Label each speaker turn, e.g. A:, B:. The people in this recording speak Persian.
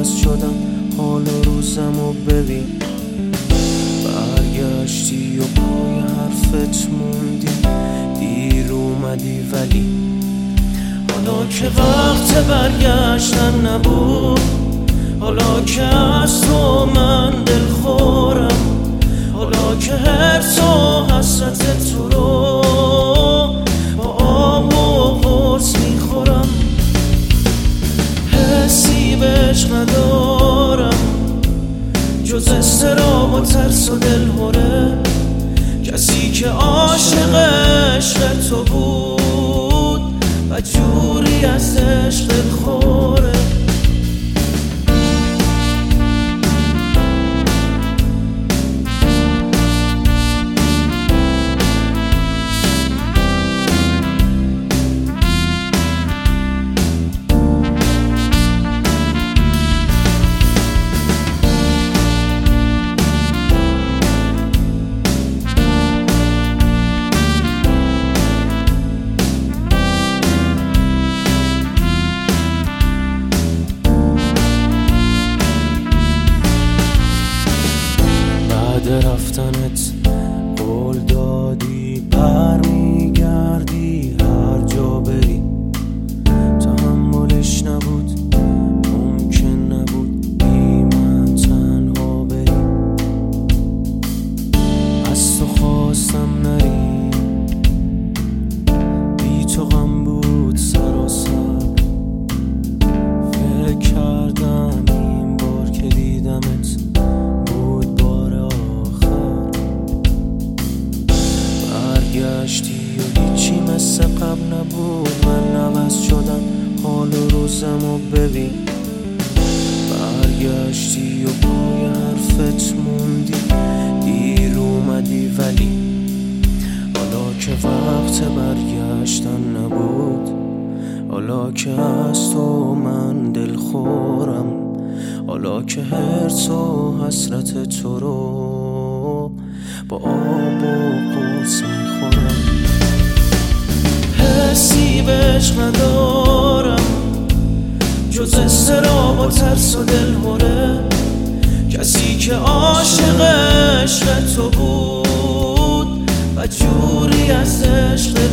A: عوض شدم، حال و روزمو ببین. برگشتی و پای حرفت موندی، دیر اومدی ولی حالا که وقت برگشتن نبود، حالا که از تو من دلخورم، حالا که حرص و حسرت تو رو با آب و قرص میخورم. حسی بهش ندارم جز اضطراب و ترس و دلهوره، کسی که عاشق عشق تو بود و جوری از عشق دلخوره. رفتنت قول دادی برمیگردی، هر جا بری تحملش نبود، ممکن نبود بی من تنها بری. از تو خواستم نری، بی تو غم بود سراسر. فکر کردم این بار که دیدمت برگشتی و هیچی مثل قبل نبود. من عوض شدم، حال و روزمو ببین. برگشتی و پای حرفت موندی، دیر اومدی ولی حالا که وقت برگشتن نبود، حالا که از تو من دلخورم، حالا که حرص و حسرت تو رو با آب و قرص میخورم. حسی بهش ندارم جز اضطراب و ترس و دلهوره، کسی که عاشق عشق تو بود و جوری از عشق